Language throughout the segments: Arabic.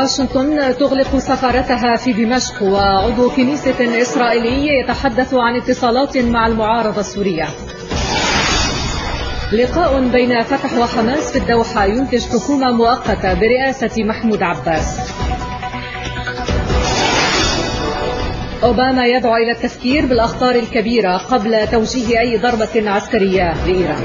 واشنطن تغلق سفارتها في دمشق، وعضو كنيسة إسرائيلي يتحدث عن اتصالات مع المعارضة السورية. لقاء بين فتح وحماس في الدوحة ينتج حكومة مؤقتة برئاسة محمود عباس. أوباما يدعو إلى التفكير بالأخطار الكبيرة قبل توجيه أي ضربة عسكرية لإيران.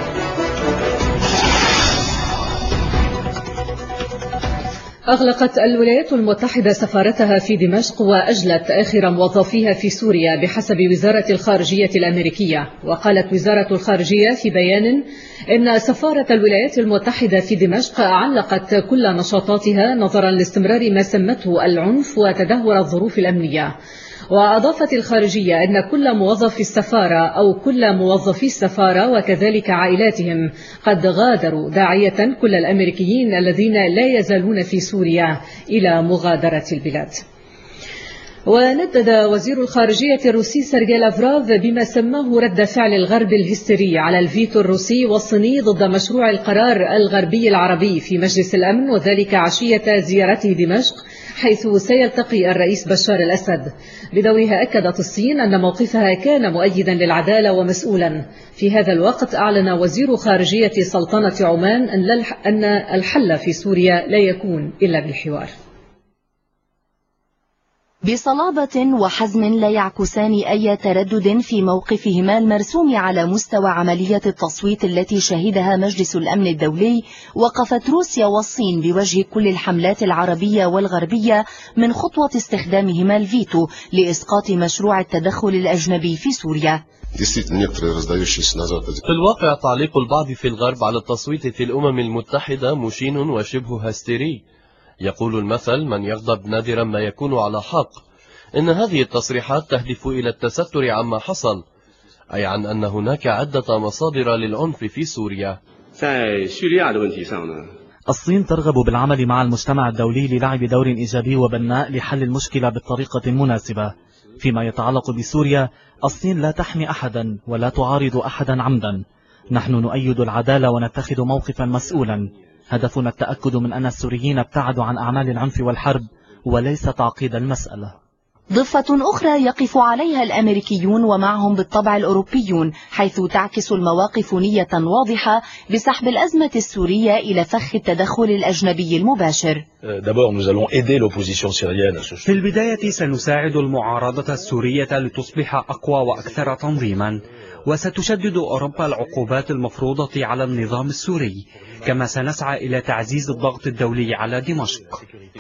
أغلقت الولايات المتحدة سفارتها في دمشق وأجلت آخر موظفيها في سوريا بحسب وزارة الخارجية الأمريكية. وقالت وزارة الخارجية في بيان إن سفارة الولايات المتحدة في دمشق علقت كل نشاطاتها نظرا لاستمرار ما سمته العنف وتدهور الظروف الأمنية. وأضافت الخارجية أن كل موظفي السفارة أو كل موظفي السفارة وكذلك عائلاتهم قد غادروا، داعية كل الأمريكيين الذين لا يزالون في سوريا إلى مغادرة البلاد. وندد وزير الخارجية الروسي سيرجي لافروف بما سماه رد فعل الغرب الهستيري على الفيتو الروسي والصيني ضد مشروع القرار الغربي العربي في مجلس الأمن، وذلك عشية زيارته دمشق حيث سيلتقي الرئيس بشار الأسد. بدورها أكدت الصين أن موقفها كان مؤيدا للعدالة ومسؤولا. في هذا الوقت أعلن وزير خارجية سلطنة عمان أن الحل في سوريا لا يكون إلا بالحوار. بصلابة وحزم لا يعكسان أي تردد في موقفهما المرسوم على مستوى عملية التصويت التي شهدها مجلس الأمن الدولي، وقفت روسيا والصين بوجه كل الحملات العربية والغربية من خطوة استخدامهما الفيتو لإسقاط مشروع التدخل الأجنبي في سوريا. في الواقع تعليق البعض في الغرب على التصويت في الأمم المتحدة مشين وشبه هستيري. يقول المثل: من يغضب نادرا ما يكون على حق. إن هذه التصريحات تهدف إلى التستر عما حصل، أي عن أن هناك عدة مصادر للعنف في سوريا. الصين ترغب بالعمل مع المجتمع الدولي للعب دور إيجابي وبناء لحل المشكلة بالطريقة المناسبة. فيما يتعلق بسوريا، الصين لا تحمي أحدا ولا تعارض أحدا عمدا. نحن نؤيد العدالة ونتخذ موقفا مسؤولا. هدفنا التأكد من أن السوريين ابتعدوا عن أعمال العنف والحرب وليس تعقيد المسألة. ضفة أخرى يقف عليها الأمريكيون ومعهم بالطبع الأوروبيون، حيث تعكس المواقف نية واضحة بسحب الأزمة السورية إلى فخ التدخل الأجنبي المباشر. في البداية سنساعد المعارضة السورية لتصبح أقوى وأكثر تنظيما، وستشدد أوروبا العقوبات المفروضة على النظام السوري، كما سنسعى إلى تعزيز الضغط الدولي على دمشق.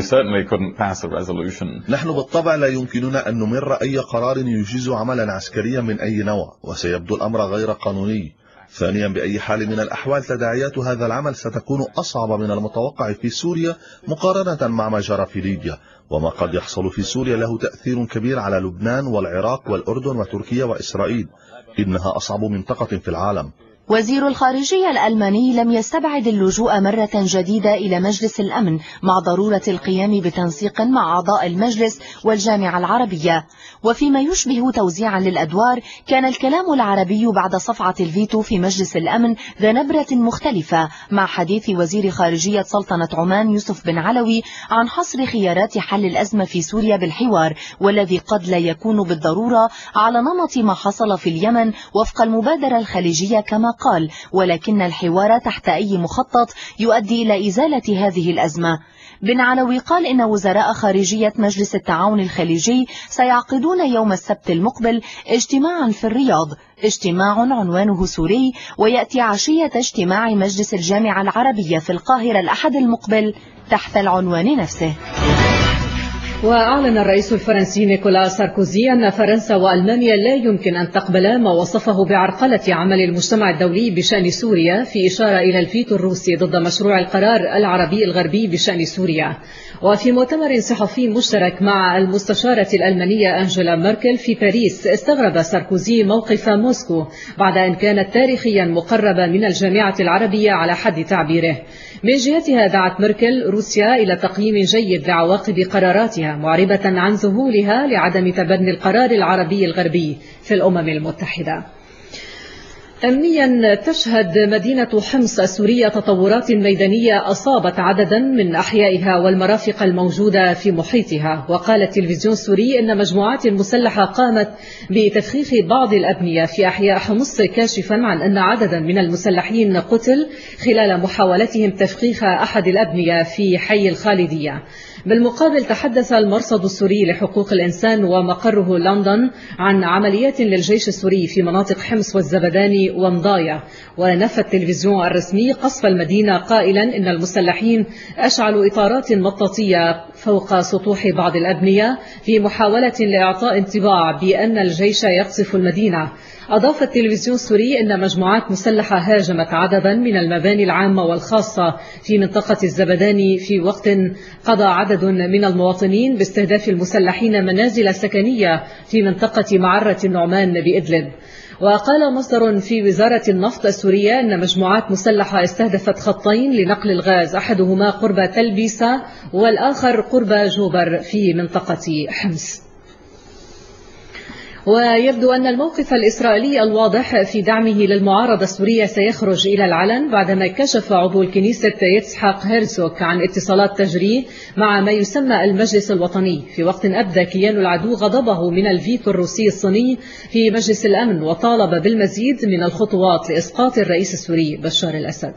نحن بالطبع لا يمكننا أن نمر أي قرار يجيز عملا عسكريا من أي نوع، وسيبدو الأمر غير قانوني. ثانيا، بأي حال من الأحوال تداعيات هذا العمل ستكون أصعب من المتوقع في سوريا مقارنة مع ما جرى في ليبيا، وما قد يحصل في سوريا له تأثير كبير على لبنان والعراق والأردن وتركيا وإسرائيل. إنها أصعب منطقة في العالم. وزير الخارجية الألماني لم يستبعد اللجوء مرة جديدة إلى مجلس الأمن، مع ضرورة القيام بتنسيق مع أعضاء المجلس والجامعة العربية. وفيما يشبه توزيعا للأدوار، كان الكلام العربي بعد صفعة الفيتو في مجلس الأمن ذا نبرة مختلفة، مع حديث وزير خارجية سلطنة عمان يوسف بن علوي عن حصر خيارات حل الأزمة في سوريا بالحوار، والذي قد لا يكون بالضرورة على نمط ما حصل في اليمن وفق المبادرة الخليجية كما قال، ولكن الحوار تحت أي مخطط يؤدي إلى إزالة هذه الأزمة. بن علوي قال إن وزراء خارجية مجلس التعاون الخليجي سيعقدون يوم السبت المقبل اجتماعا في الرياض، اجتماع عنوانه سوري، ويأتي عشية اجتماع مجلس الجامعة العربية في القاهرة الأحد المقبل تحت العنوان نفسه. وأعلن الرئيس الفرنسي نيكولا ساركوزي أن فرنسا وألمانيا لا يمكن أن تقبلا ما وصفه بعرقلة عمل المجتمع الدولي بشأن سوريا، في إشارة إلى الفيتو الروسي ضد مشروع القرار العربي الغربي بشأن سوريا. وفي مؤتمر صحفي مشترك مع المستشارة الألمانية أنجيلا ميركل في باريس، استغرب ساركوزي موقف موسكو بعد أن كانت تاريخيا مقربة من الجامعة العربية على حد تعبيره. من جهتها دعت ميركل روسيا إلى تقييم جيد لعواقب قراراتها، معربة عن ذهولها لعدم تبني القرار العربي الغربي في الأمم المتحدة. أمنيا تشهد مدينة حمص السورية تطورات ميدانية أصابت عددا من أحيائها والمرافق الموجودة في محيطها. وقال التلفزيون السوري إن مجموعات مسلحة قامت بتفخيخ بعض الأبنية في أحياء حمص، كاشفا عن أن عددا من المسلحين قتل خلال محاولتهم تفخيخ أحد الأبنية في حي الخالدية. بالمقابل تحدث المرصد السوري لحقوق الإنسان ومقره لندن عن عمليات للجيش السوري في مناطق حمص والزبداني ومضايا. ونفى التلفزيون الرسمي قصف المدينة قائلا إن المسلحين أشعلوا إطارات مطاطية فوق سطوح بعض الأبنية في محاولة لإعطاء انطباع بأن الجيش يقصف المدينة. أضاف التلفزيون السوري أن مجموعات مسلحة هاجمت عددا من المباني العامة والخاصة في منطقة الزبداني في وقت قضى عدد من المواطنين باستهداف المسلحين منازل سكنية في منطقة معرة النعمان بإدلب. وقال مصدر في وزارة النفط السورية أن مجموعات مسلحة استهدفت خطين لنقل الغاز، أحدهما قرب تلبيسة والآخر قرب جوبر في منطقة حمص. ويبدو أن الموقف الإسرائيلي الواضح في دعمه للمعارضة السورية سيخرج إلى العلن بعدما كشف عضو الكنيسة يتسحاق هيرزوغ عن اتصالات تجري مع ما يسمى المجلس الوطني، في وقت أبدى كيان العدو غضبه من الفيتو الروسي الصيني في مجلس الأمن وطالب بالمزيد من الخطوات لإسقاط الرئيس السوري بشار الأسد.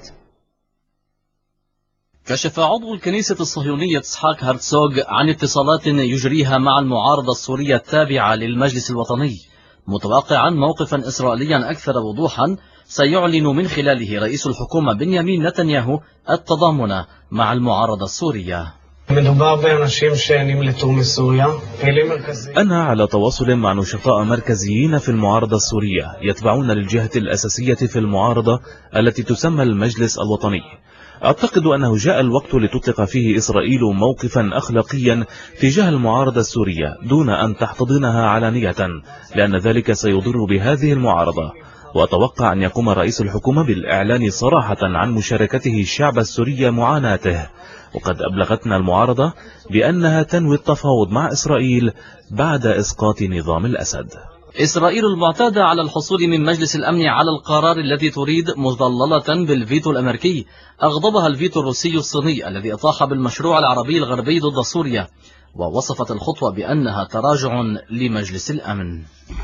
كشف عضو الكنيسة الصهيونية إسحاق هرتسوغ عن اتصالات يجريها مع المعارضة السورية التابعة للمجلس الوطني، متوقعا موقفا إسرائيليا أكثر وضوحا سيعلن من خلاله رئيس الحكومة بنيامين نتنياهو التضامن مع المعارضة السورية. أنا على تواصل مع نشطاء مركزيين في المعارضة السورية يتبعون للجهة الأساسية في المعارضة التي تسمى المجلس الوطني. أعتقد أنه جاء الوقت لتطلق فيه إسرائيل موقفا أخلاقيا تجاه المعارضة السورية دون أن تحتضنها علانية، لأن ذلك سيضر بهذه المعارضة. وأتوقع أن يقوم رئيس الحكومة بالإعلان صراحة عن مشاركته الشعب السوري معاناته. وقد أبلغتنا المعارضة بأنها تنوي التفاوض مع إسرائيل بعد إسقاط نظام الأسد. إسرائيل المعتادة على الحصول من مجلس الأمن على القرار الذي تريد مظللة بالفيتو الأمريكي أغضبها الفيتو الروسي الصيني الذي أطاح بالمشروع العربي الغربي ضد سوريا، ووصفت الخطوة بأنها تراجع لمجلس الأمن.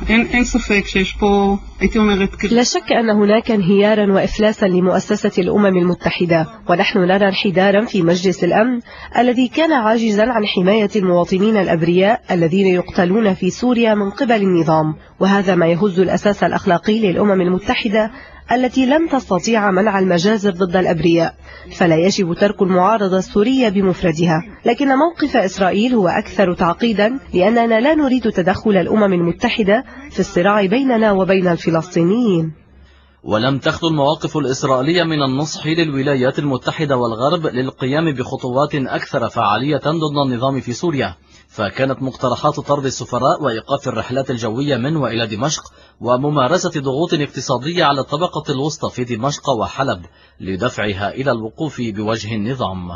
لا شك أن هناك انهيارا وإفلاسا لمؤسسة الأمم المتحدة، ونحن نرى انحدارا في مجلس الأمن الذي كان عاجزا عن حماية المواطنين الأبرياء الذين يقتلون في سوريا من قبل النظام، وهذا ما يهز الأساس الأخلاقي للأمم المتحدة التي لن تستطيع منع المجازر ضد الأبرياء. فلا يجب ترك المعارضة السورية بمفردها، لكن موقف إسرائيل هو أكثر تعقيدا، لأننا لا نريد تدخل الأمم المتحدة في الصراع بيننا وبين الفلسطينيين. ولم تخلو المواقف الإسرائيلية من النصح للولايات المتحدة والغرب للقيام بخطوات أكثر فعالية ضد النظام في سوريا، فكانت مقترحات طرد السفراء وإيقاف الرحلات الجوية من وإلى دمشق وممارسة ضغوط اقتصادية على الطبقة الوسطى في دمشق وحلب لدفعها إلى الوقوف بوجه النظام.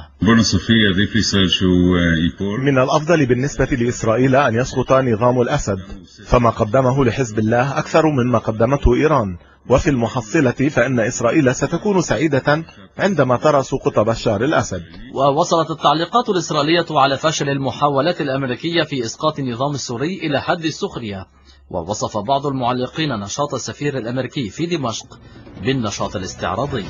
من الأفضل بالنسبة لإسرائيل أن يسقط نظام الأسد، فما قدمه لحزب الله أكثر مما قدمته إيران، وفي المحصلة فإن إسرائيل ستكون سعيدة عندما ترى سقوط بشار الأسد. ووصلت التعليقات الإسرائيلية على فشل المحاولات الأمريكية في إسقاط النظام السوري إلى حد السخرية، ووصف بعض المعلقين نشاط السفير الأمريكي في دمشق بالنشاط الاستعراضي.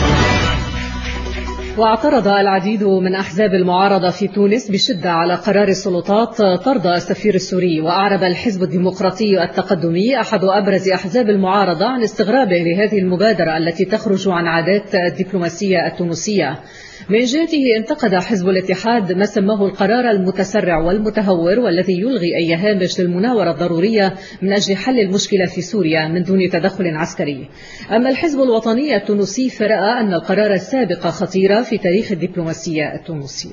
واعترض العديد من أحزاب المعارضة في تونس بشدة على قرار السلطات طرد السفير السوري. وأعرب الحزب الديمقراطي التقدمي أحد أبرز أحزاب المعارضة عن استغرابه لهذه المبادرة التي تخرج عن عادات الدبلوماسية التونسية. من جهته انتقد حزب الاتحاد ما سماه القرار المتسرع والمتهور والذي يلغي أي هامش للمناورة الضرورية من أجل حل المشكلة في سوريا من دون تدخل عسكري. أما الحزب الوطني التونسي فرأى أن القرار السابق خطيرة في تاريخ الدبلوماسية التونسية.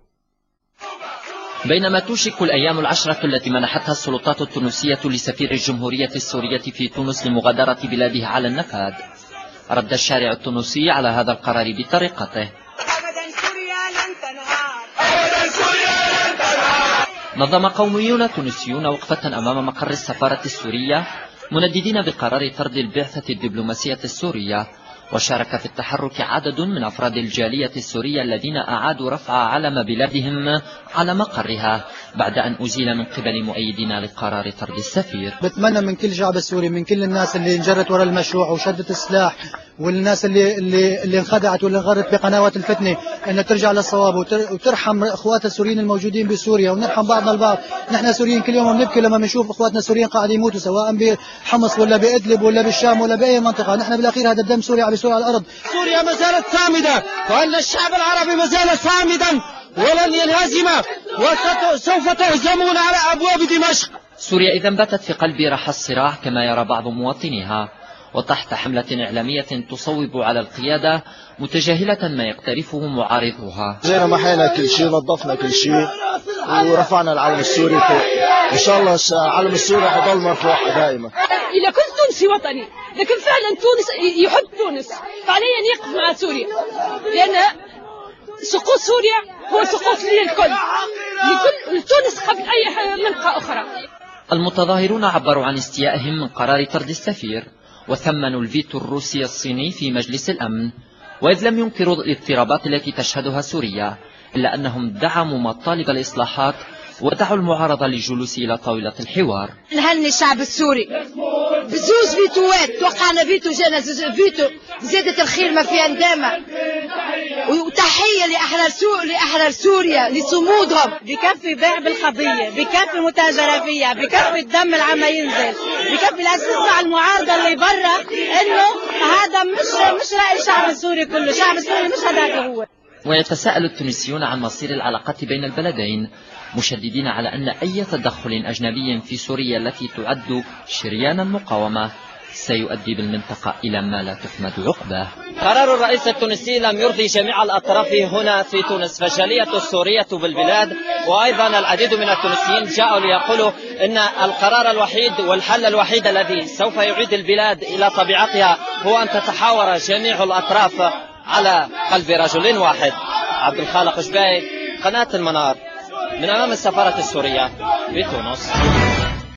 بينما توشك الأيام العشرة التي منحتها السلطات التونسية لسفير الجمهورية السورية في تونس لمغادرة بلاده على النفاذ، رد الشارع التونسي على هذا القرار بطريقته. نظم قوميون تونسيون وقفة أمام مقر السفارة السورية منددين بقرار طرد البعثة الدبلوماسية السورية. وشارك في التحرك عدد من أفراد الجالية السورية الذين أعادوا رفع علم بلادهم على مقرها بعد أن أزيل من قبل مؤيدين لقرار طرد السفير. بتمنى من كل الشعب السوري، من كل الناس اللي انجرت وراء المشروع وشدت السلاح، والناس اللي انخدعت واللي انغرت بقنوات الفتنة، أن ترجع للصواب وترحم أخواتها السوريين الموجودين بسوريا، ونرحم بعضنا البعض. نحن سوريين كل يوم بنبكي لما بنشوف أخواتنا السوريين قاعدين يموتوا، سواء بحمص ولا بإدلب ولا بالشام ولا بأي منطقة. نحن بالأخير هذا الدم سوري عم يسور على الأرض. سوريا ما زالت صامدة، وأن الشعب العربي ما زال صامدا ولن ينهزم، وسوف تهزمون على أبواب دمشق. سوريا إذا باتت في قلب رحى الصراع كما يرى بعض مواطنيها، وتحت حملة إعلامية تصوب على القيادة متجاهلة ما يقترفه معارضوها. زينا محينا كل شيء، نظفنا كل شيء، ورفعنا العلم السوري فوق. إن شاء الله العلم السوري حيضل مرفوع دائما. إذا كنت تونسي وطني، لكن فعلا تونس يحب تونس، فعليا أن يقف مع سوريا، لأن سقوط سوريا هو سقوط للكل، لكل تونس قبل أي منطقة أخرى. المتظاهرون عبروا عن استيائهم من قرار طرد السفير، وثمنوا الفيتو الروسي الصيني في مجلس الأمن. وإذ لم ينكروا الاضطرابات التي تشهدها سوريا، إلا أنهم دعموا مطالب الإصلاحات ودعوا المعارضة للجلوس إلى طاولة الحوار. نهني الشعب السوري بزوز فيتوات، توقعنا فيتو جانا فيتو، زادت الخير ما فيها ندامة. وتحية لأحرار سوريا لصمودهم. بكفي بيع بالقضية، بكفي متاجرة فيها، بكفي الدم اللي عم ينزل، بكفي الأسماء المعارضة اللي برا، إنه هذا مش رأي الشعب السوري كله، الشعب السوري مش هذاك هو. ويتساءل التونسيون عن مصير العلاقات بين البلدين، مشددين على أن أي تدخل أجنبي في سوريا التي تعد شريان المقاومة سيؤدي بالمنطقة إلى ما لا تحمد عقباه. قرار الرئيس التونسي لم يرضي جميع الأطراف هنا في تونس، فالجالية السورية بالبلاد وأيضا العديد من التونسيين جاءوا ليقولوا أن القرار الوحيد والحل الوحيد الذي سوف يعيد البلاد إلى طبيعتها هو أن تتحاور جميع الأطراف على قلب رجل واحد. عبد الخالق شباي، قناة المنار، من أمام السفارة السورية في تونس.